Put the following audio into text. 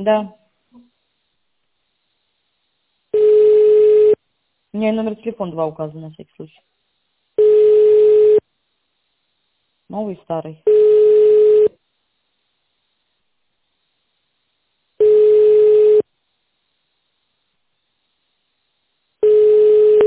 Да. У меня и номер телефона 2 указан на всякий случай. Новый, старый.